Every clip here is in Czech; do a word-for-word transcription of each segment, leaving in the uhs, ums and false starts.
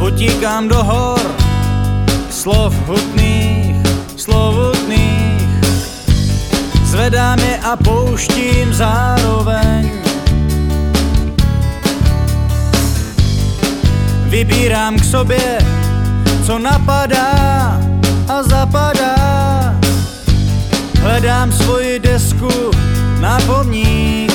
utíkám do hor slov hutných, slov hutných. Zvedám je a pouštím zároveň. Vybírám k sobě, co napadá a zapadá. Hledám svoji desku na pomník.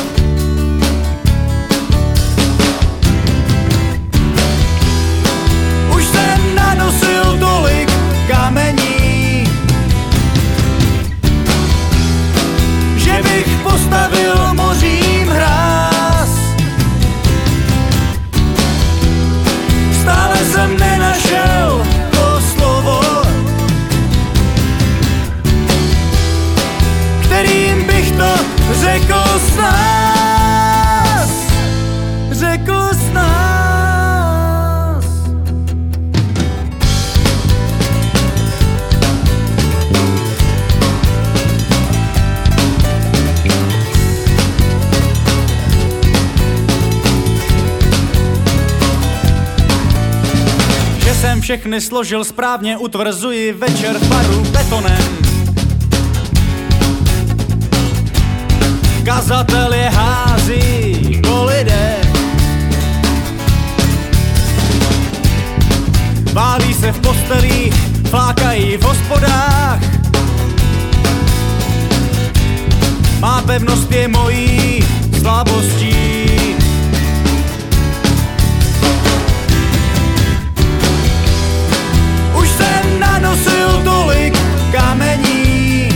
Už jsem nanosil tolik kamení, že bych postavil mořím hráz. Stále jsem nenašel to slovo, kterým bych to řekl s nás, řekl s nás. Že jsem všechny složil správně, utvrzuji večer v baru betonem. Kazatel je hází po lidech, válí se v postelích, flákají v hospodách. Má pevnost je mojí slabostí. Už jsem nanosil tolik kamení,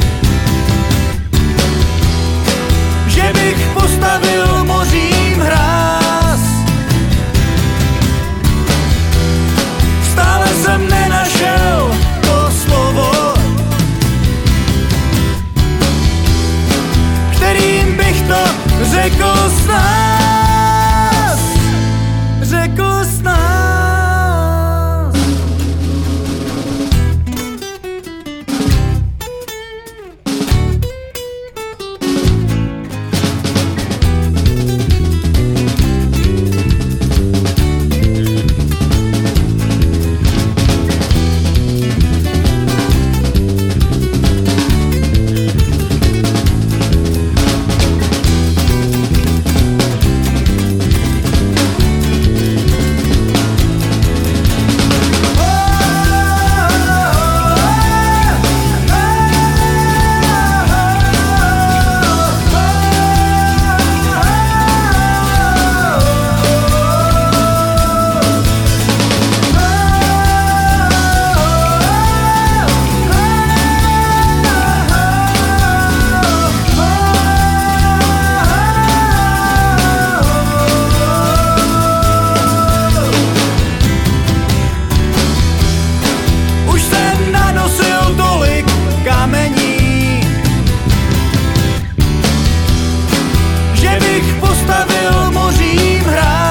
že bych postavil mořím hráz. Stále jsem nenašel to slovo, kterým bych to řekl s nás, řekl s nás.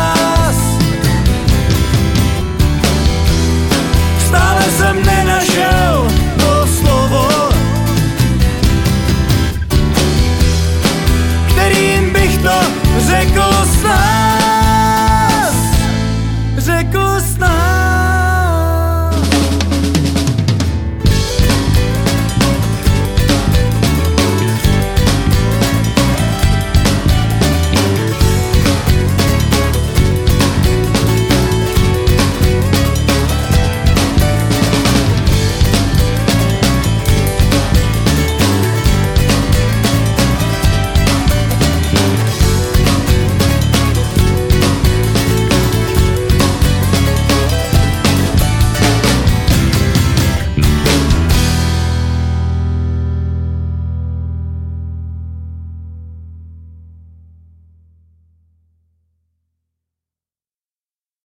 Stále jsem nenašel